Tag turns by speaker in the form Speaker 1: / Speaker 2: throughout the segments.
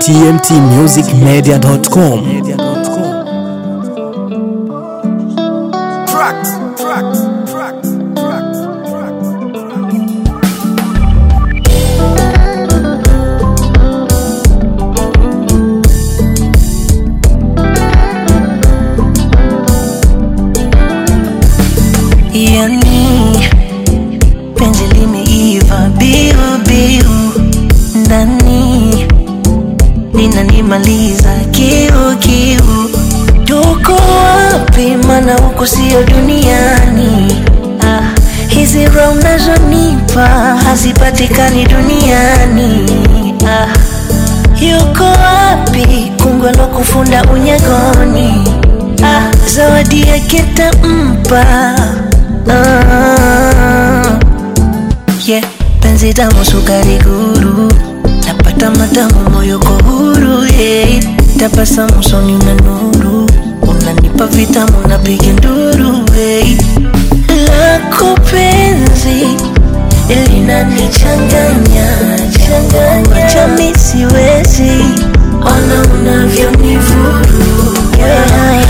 Speaker 1: tmtmusicmedia.com.
Speaker 2: Tracks.
Speaker 3: Yani penzi limeiva biu ndani linanimaliza kiu. Tuko wapi mana huko sio duniani? Hizi roho unazonipa hazipatikani duniani. Yuko wapi kungwe lo kufunda unyagoni? Zawadi yake tampa. Yeah, penzi tamu sukari guru, napata matamu moyo ko huru. Yeah, tabasamu usoni na nuru, unanipa vitamu napiga nduru. Hey, lako penzi linanichanganya, wacha mimi siwezi, ona unavyonivuru. Yeah,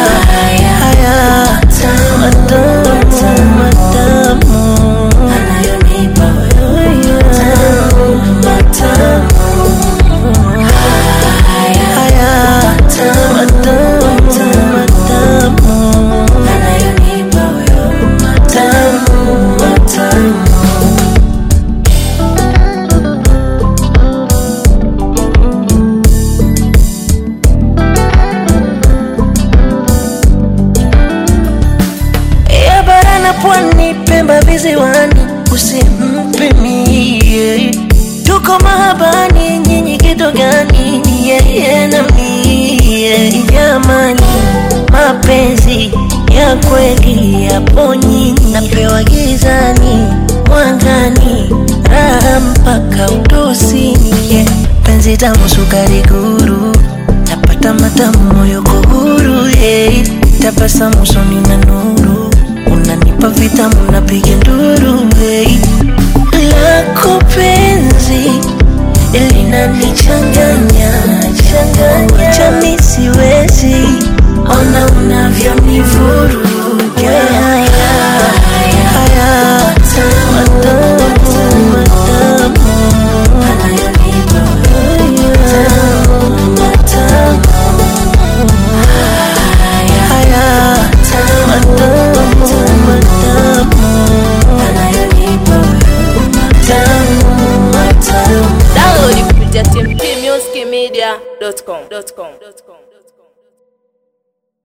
Speaker 3: Pwani, Pemba, visiwani, usimpe mie. Tuko mahabani, nyinyi kitu gani? Yeye na mie. Jamani, mapenzi ya kweli yapo nyinyi. Napewa gizani, mwangani, raha mpaka utosini. Yeah, penzi tamu sukari guru, napata matamu moyo ko huru. Yeah, tabasamu usoni na nuru, unanipa vitamu napiga nduru. Hey, lako penzi linanichanganya, wacha mimi siwezi, ona unavyonivuru. Yeah,
Speaker 4: tmtmusicmedia.com.